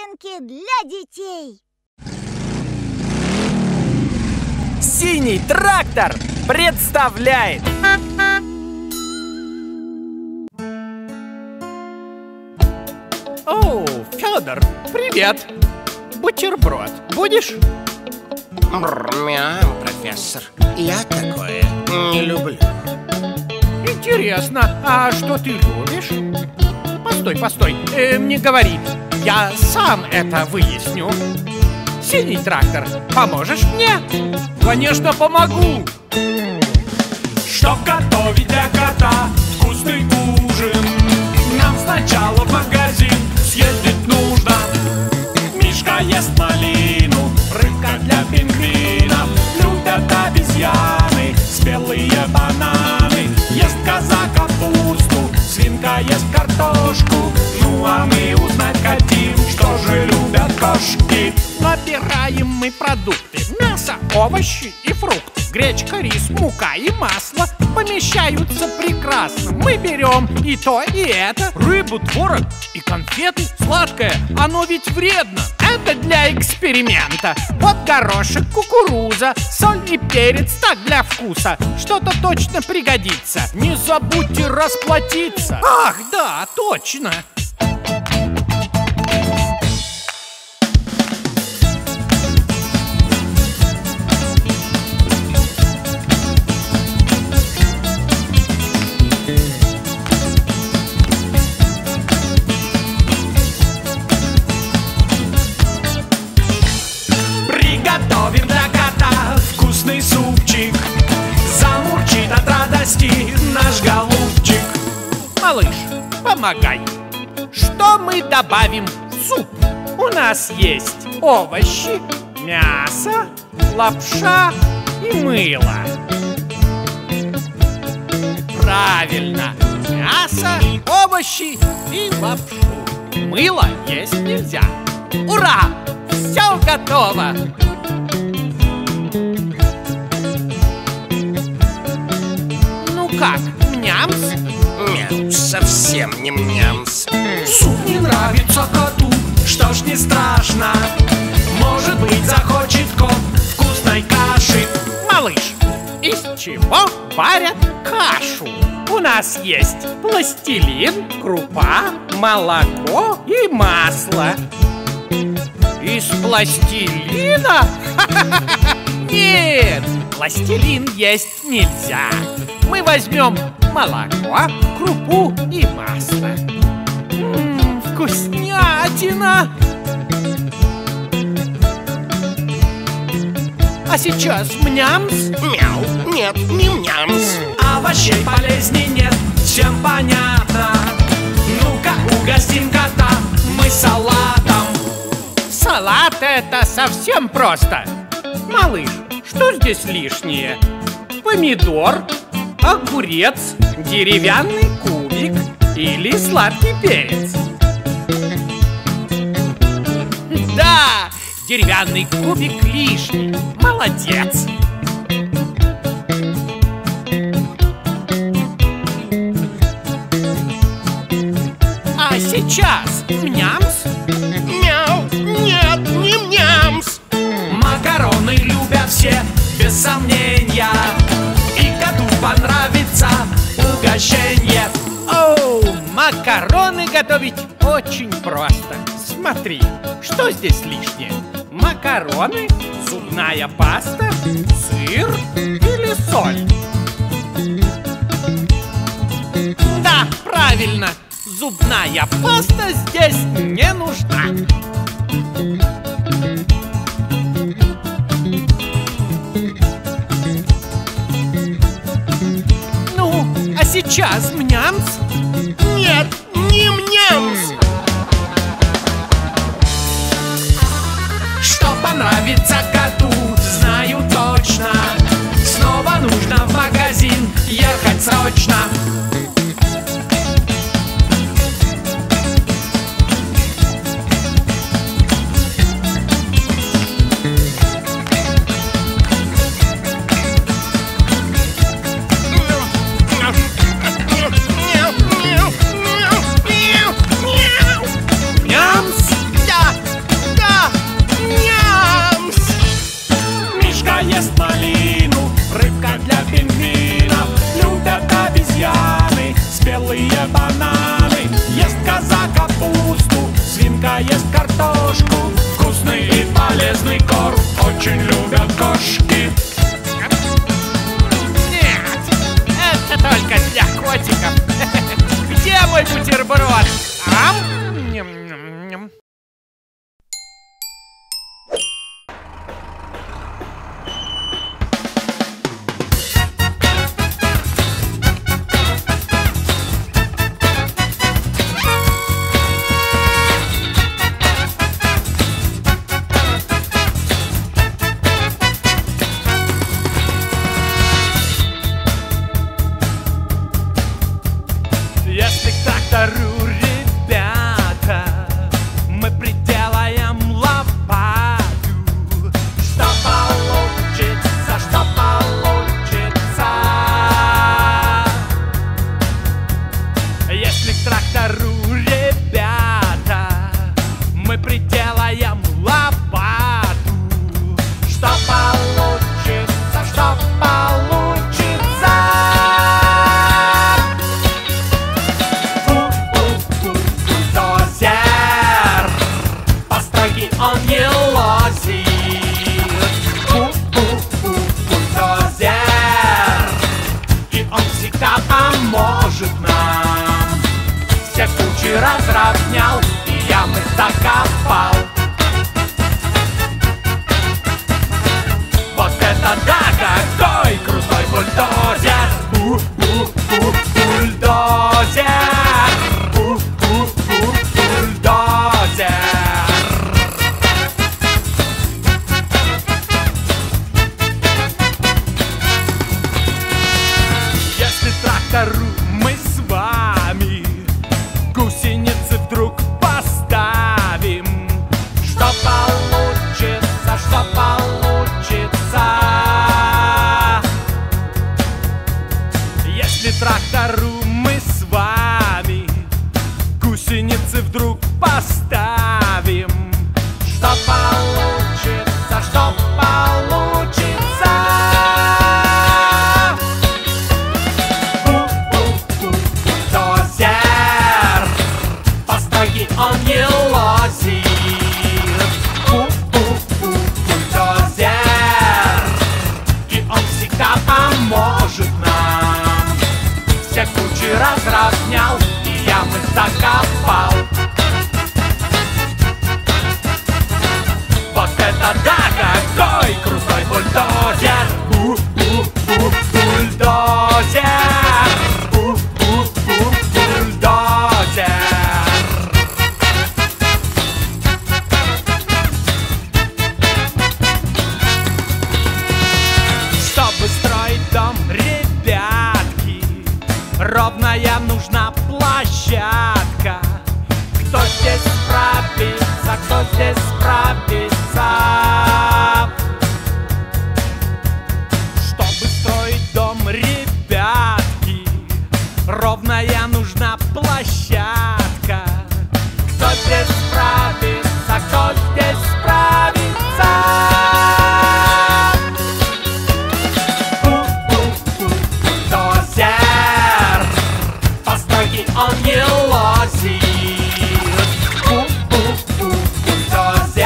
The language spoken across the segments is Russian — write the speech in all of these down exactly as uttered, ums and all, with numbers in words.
Песенки для детей. Синий трактор представляет. О, Федор, привет. Бутерброд будешь? Мяу, профессор, я такое не люблю. Интересно, а что ты любишь? Постой, постой, э, не говори. Я сам это выясню. Синий трактор, поможешь мне? Конечно, помогу. Чтоб готовить для кота вкусный ужин, нам сначала в магазин съездить нужно. Мишка ест малину, рыбка для пингвинов, любят обезьяны спелые бананы. Ест коза капусту, свинка ест картошку. Ну а мы узнать хотим, что же любят кошки. Набираем мы продукты: мясо, овощи и фрукты. Гречка, рис, мука и масло помещаются прекрасно. Мы берем и то, и это. Рыбу, творог и конфеты. Сладкое, оно ведь вредно. Это для эксперимента. Вот горошек, кукуруза, соль и перец, так для вкуса. Что-то точно пригодится. Не забудьте расплатиться. Ах, да, точно. Приготовим для кота вкусный супчик. Замурчит от радости наш голубчик. Малыш, помогай. Что мы добавим в суп? У нас есть овощи, мясо, лапша и мыло. Правильно, мясо, овощи и лапшу. Мыло есть нельзя. Ура! Все готово! Ну как, мнямс? Мяу, совсем не мнямс. Суп не нравится коту, что ж не страшно. Может быть, захочет кот вкусной каши. Малыш, из чего варят кашу? У нас есть пластилин, крупа, молоко и масло. Из пластилина? Нет, пластилин есть нельзя. Мы возьмем молоко, крупу и масло. М-м, вкуснятина! А сейчас мнямс? Мяу, нет, не мнямс. Овощей полезней нет, всем понятно. Ну-ка, угостим кота мы салатом. Салат — это совсем просто. Малыш, что здесь лишнее? Помидор, огурец, деревянный кубик или сладкий перец? Да, деревянный кубик лишний. Молодец. А сейчас мнямс? Мяу, нет, не мнямс. Макароны любят все, без сомнения. И коту понравится угощенье. Оу, макароны готовить очень просто. Смотри, что здесь лишнее? Макароны, зубная паста, сыр или соль? Да, правильно, зубная паста здесь не нужна. Ну, а сейчас мнямс? Нет, не мнямс. Что понравится коту, знаю точно. Снова нужно в магазин ехать срочно. Мяу, мяу, мяу, мяу, мяу. ест картошку. Вкусный и полезный корм очень любят кошки. Нет, это только для котиков. Где мой бутерброд? Ам? Ням-ням-ням. Если к трактору, ребята, мы приделаем лопату, что получится, что получится? Если к трактору, ребята, мы приделаем лопату, что получится, что получится? Он не лозит. Бульдозер. И он всегда поможет нам. Все кучи разровнял и ямы закопал. Вот это да, какой крутой бульдозер. Бульдозер. Бульдозер. Мы с вами гусеницы вдруг поставим. Что получится, что получится? Если трактору мы с вами гусеницы вдруг поставим, что получится, что получится? Он не лозит. Бульдозер. И он всегда поможет нам. Все кучи разровнял и ямы закопал. Вот это да, какой крутой бульдозер. Бульдозер. Бульдозер. Дом, ребятки, ровная нужна площадка. Кто здесь справится, кто здесь справится? Чтобы строить дом, ребятки, ровная нужна площадка. Кто здесь справится, кто здесь справится? Он не лозит. Бульдозер.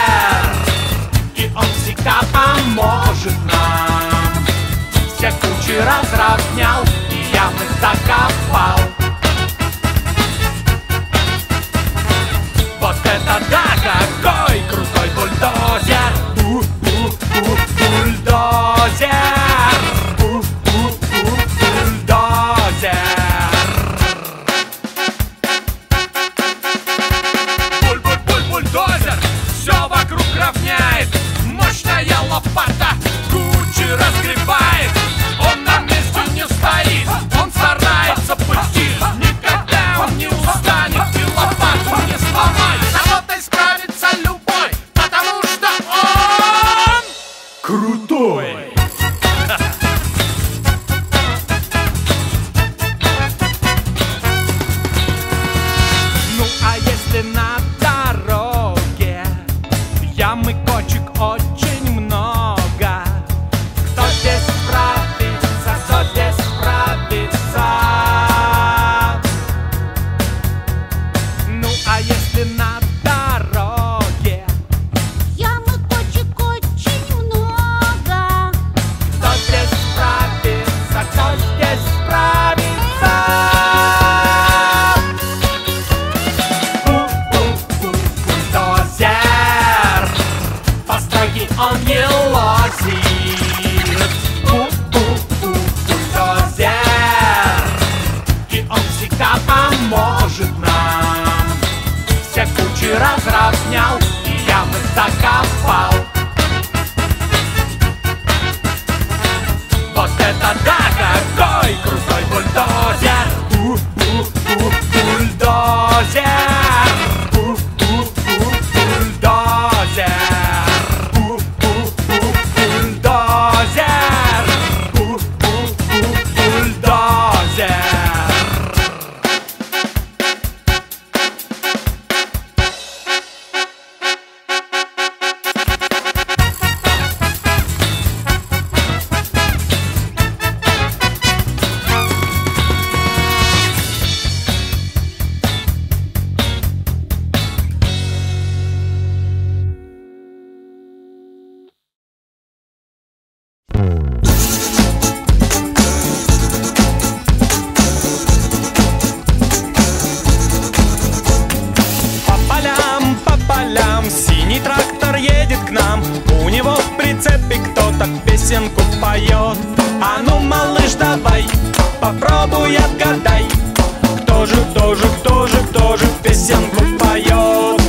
И он всегда поможет нам. Все кучи разровнял и ямы закопал. Вот это да, какой крутой бульдозер. Бульдозер. Бульдозер. Бульдозер все вокруг равняет. Мощная лопата кучи разгребает. Он на месте не стоит, он старается пыль едет к нам. У него в прицепе кто-то песенку поет. А ну, малыш, давай, попробуй отгадай, кто же, кто же, кто же, кто же песенку поет.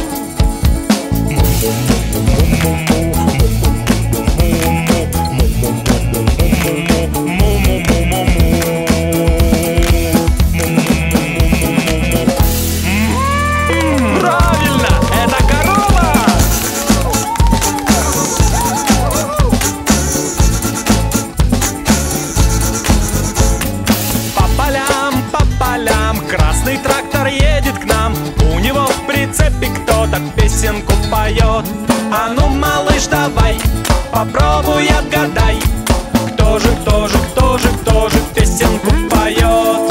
Правильно, это корова! По полям, по полям красный трактор едет к нам. У него в прицепе кто-то песенку поет. А ну, малыш, давай, попробуй отгадай, кто же, кто же, кто же, кто же песенку поет.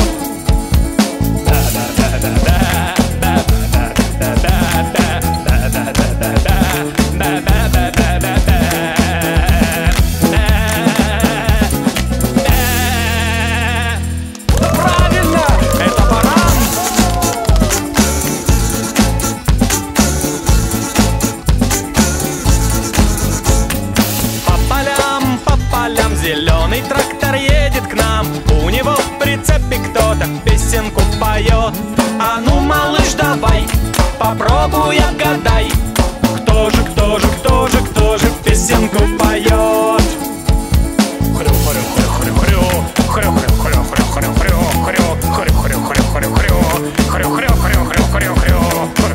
Правильно, это баран. По полям, по полям зеленый трактор едет к нам. У него в прицепе кто-то песенку поет. А ну, малыш, давай, попробуй отгадай, кто же, кто же, кто же, кто же песенку поет. Хрю-хрю-хрю-хрю-хрю, хрю-хрю-хрю-хрю-хрю-хрю, хрю-хрю-хрю-хрю-хрю, хрю-хрю-хрю-хрю-хрю,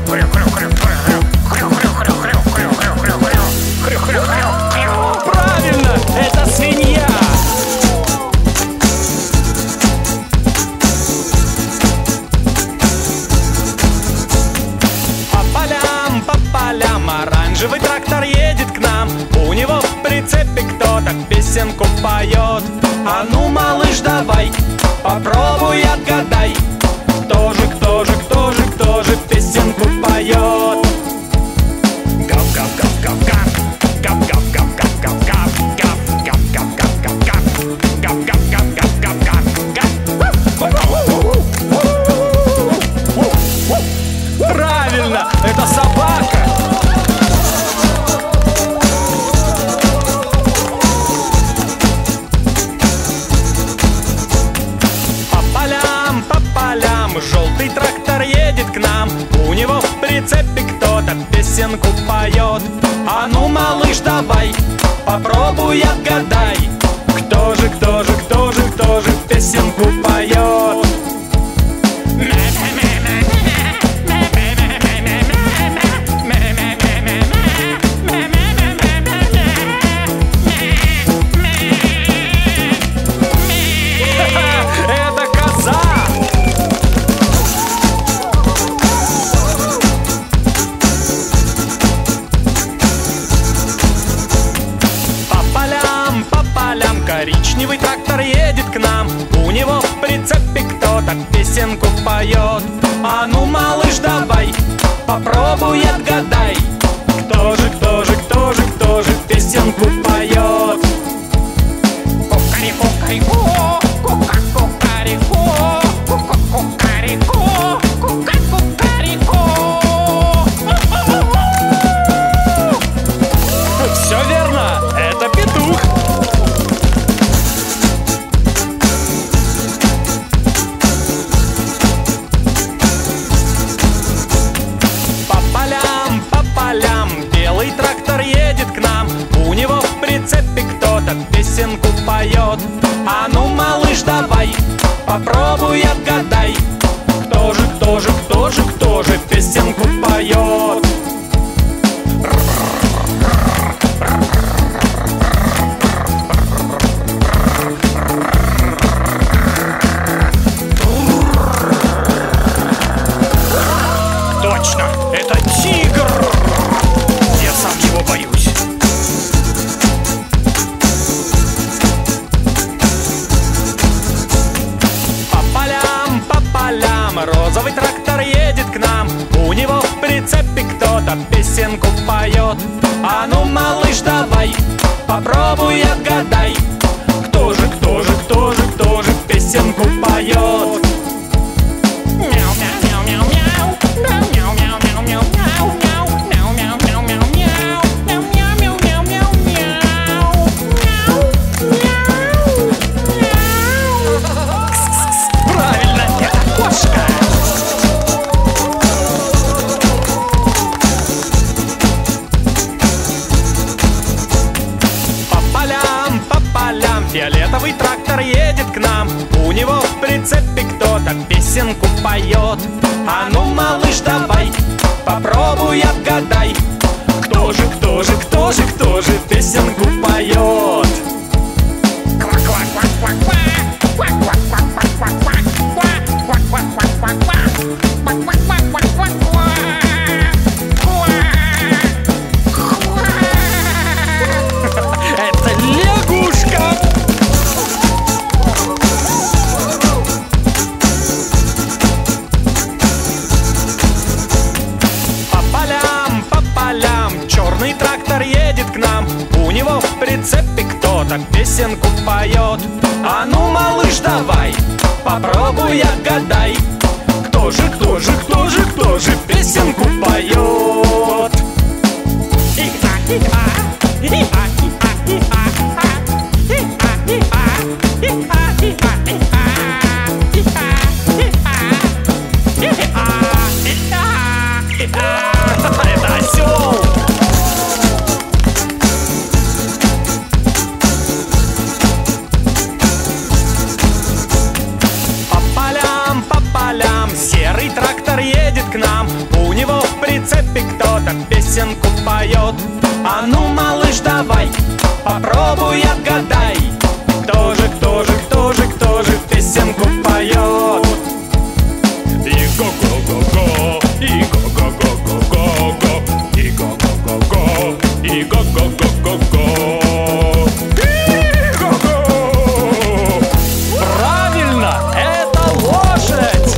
хрю-хрю-хрю-хрю-хрю-хрю-хрю-хрю-хрю. Правильно, это свинья. По полям, по полям оранжевый трактор едет к нам. У него в прицепе кто-то песенку поет. А ну, малыш, давай, попробуй отгадай, кто же, кто же, кто же, кто же песенку поет. Гав-гав-гав-гав-гав, гав-гав-гав-гав-гав, гав-гав-гав-гав-гав, гав-гав-гав-гав-гав. Правильно, это собака. По полям, по полям желтый трактор едет к нам. У него в прицепе кто-то песенку поет. А ну, малыш, давай, попробуй отгадай, кто же, кто же, кто же, кто же песенку поет. Это коза! По полям, по полям коричневый трактор едет к нам. У него в прицепе кто-то песенку поет. А ну, малыш, давай, попробуй отгадай, кто же, кто же, кто же, кто же песенку поет. Кукареку-кареку, кука-кукареку, кука-кукареку, кука-кукареку. Все верно, это петух. По полям, по полям белый трактор едет к нам. У него в прицепе кто-то песенку поет. А ну, малыш, давай, попробуй отгадай, кто же, кто же, кто же, кто же песенку поет. Точно, это тигр! Я сам его боюсь. По полям, по полям розовый трактор едет к нам. У него в прицепе кто-то песенку поет. А ну, малыш, давай, попробуй отгадай, кто же, кто же, кто же, кто же песенку поет. Мяу-мяу-мяу-мяу, мяу-мяу-мяу-мяу-мяу, мяу-мяу-мяу-мяу-мяу, мяу-мяу. трактор едет к нам, у него в прицепе кто-то песенку поет. А ну, малыш, давай, попробуй отгадай, кто же, кто же, кто же, кто же песенку поет? Это лягушка! По полям, по полям черный трактор едет к нам, у него в прицепе кто-то песенку поет. А ну, малыш, давай, попробуй отгадай, кто же, кто же, кто же, кто же песенку поет? Это осел! По полям, по полям серый трактор едет к нам, у него в прицепе кто-то песенку поет. А ну, малыш, давай, попробуй отгадай, кто же, кто же, кто же, кто же песенку поет? И го-го-го-го, и го-го-го-го-го, и го-го-го-го, и го-го-го-го-го. И-го-го! Правильно, это лошадь!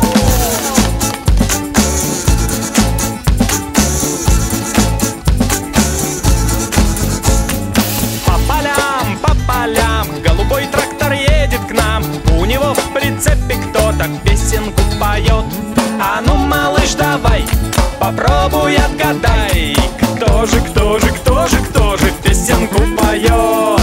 По полям, по полям голубой трактор едет к нам, у него в прицепе кто-то песенку поет. А ну, малыш, давай, попробуй отгадай, кто же, кто же, кто же, кто же песенку поет?